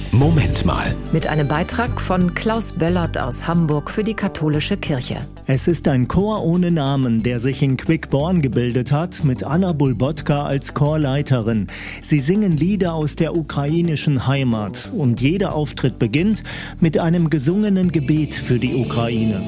Moment mal. Mit einem Beitrag von Klaus Böllert aus Hamburg für die katholische Kirche. Es ist ein Chor ohne Namen, der sich in Quickborn gebildet hat, mit Anna Bulbotka als Chorleiterin. Sie singen Lieder aus der ukrainischen Heimat und jeder Auftritt beginnt mit einem gesungenen Gebet für die Ukraine.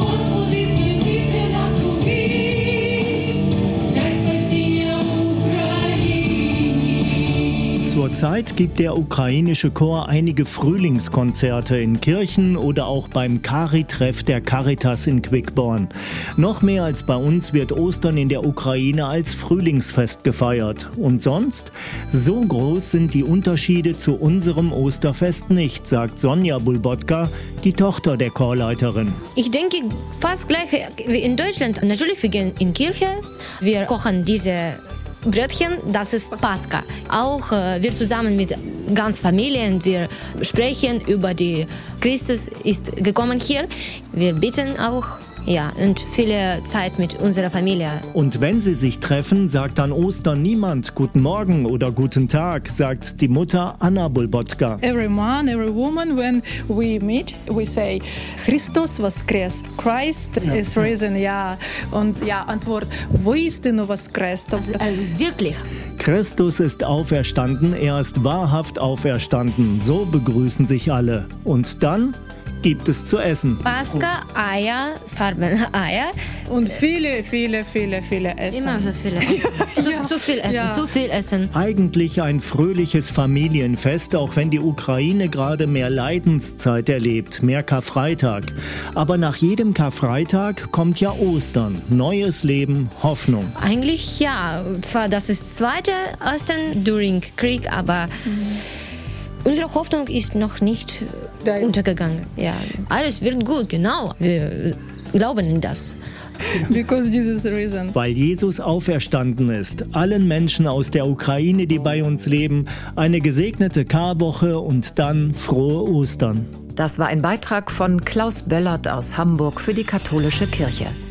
Zurzeit gibt der ukrainische Chor einige Frühlingskonzerte in Kirchen oder auch beim Cari-Treff der Caritas in Quickborn. Noch mehr als bei uns wird Ostern in der Ukraine als Frühlingsfest gefeiert. Und sonst? So groß sind die Unterschiede zu unserem Osterfest nicht, sagt Sonja Bulbotka, die Tochter der Chorleiterin. Ich denke fast gleich wie in Deutschland. Natürlich, wir gehen in die Kirche, wir kochen diese Brötchen, das ist Pascha. Auch wir zusammen mit ganz Familie und wir sprechen über die Christus ist gekommen hier. Wir beten auch. Ja, und viele Zeit mit unserer Familie. Und wenn sie sich treffen, sagt an Ostern niemand Guten Morgen oder Guten Tag, sagt die Mutter Anna Bulbotka. Every man, every woman, when we meet, we say, Christus воскрес, Christ is risen, ja. Und ja, Antwort, воистину воскрес. Wirklich. Christus ist auferstanden, er ist wahrhaft auferstanden. So begrüßen sich alle. Und dann gibt es zu essen. Pascha, Eier, farbene Eier. Und viele Essen. Immer so viele Essen. Zu viel Essen, zu viel Essen. Eigentlich ein fröhliches Familienfest, auch wenn die Ukraine gerade mehr Leidenszeit erlebt, mehr Karfreitag. Aber nach jedem Karfreitag kommt ja Ostern. Neues Leben, Hoffnung. Eigentlich ja. Zwar das ist zweite Ostern during Krieg, aber unsere Hoffnung ist noch nicht untergegangen. Ja. Alles wird gut, genau. Wir glauben in das. Because Jesus risen. Weil Jesus auferstanden ist. Allen Menschen aus der Ukraine, die bei uns leben, eine gesegnete Karwoche und dann frohe Ostern. Das war ein Beitrag von Klaus Böllert aus Hamburg für die katholische Kirche.